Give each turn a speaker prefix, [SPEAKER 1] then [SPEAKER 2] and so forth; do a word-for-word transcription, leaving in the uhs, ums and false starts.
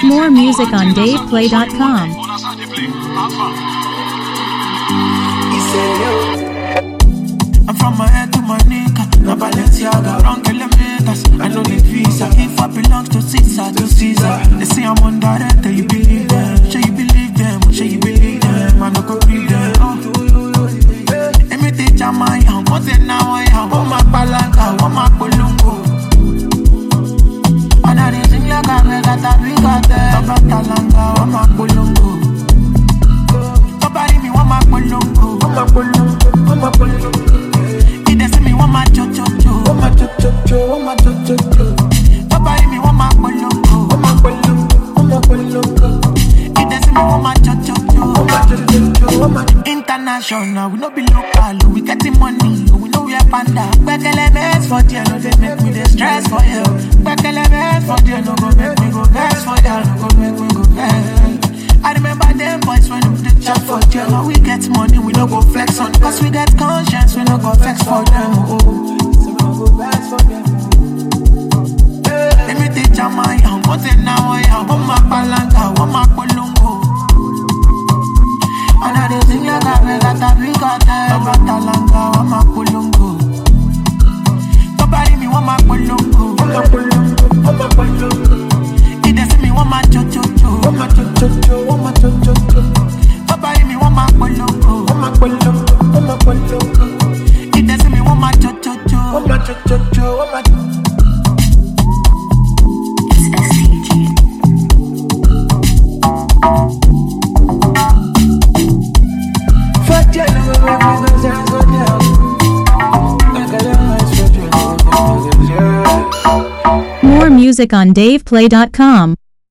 [SPEAKER 1] More music on dave play dot com.
[SPEAKER 2] I'm from my head to my neck. Now Balenciaga, wrong kilometers. I know the visa. If I belong to Caesar, to Caesar. They say I'm undirected, you believe them. Sure you believe them, sure you believe them. I no go read them. Oh, let me teach you my hand. What's it now? I have one my palanca, one my polongo. And I didn't sing like I read that I got there. About Talanga, one my polongo. Nobody me one my polongo, one my polongo, one my polongo. Me want my cho cho cho, want my cho cho cho, want my cho cho cho. Nobody me want my polongo, want my polongo, want my polongo. It doesn't me want my cho cho cho, want my cho cho cho, want my. International, we no be local, we getting money, we know we are panda. Bekele best for dear, no they make me the stress for you. Bekele best for dear, no go make me go vex for you, no go make me go vex. I remember them boys when we did chat for jail. Now we get money, we no go flex on. Cause we get conscience, we no go flex for them. Oh, so we no go flex for them. Let me teach you my hand. What's it now? I have one my palanca, one my polongo. And I did sing like I read that I got there. About Talanga, one my polongo. Nobody me want my polongo, one my polongo, one my polongo. It doesn't me want my cho cho cho, want my cho cho cho, want my cho cho cho. Nobody me want my polongo, want my polongo, want my polongo. It doesn't me want my cho cho cho, want my cho cho cho, want my. It's S C G. Fuck yeah, no way, we go down so down.
[SPEAKER 1] More music on dave play dot com.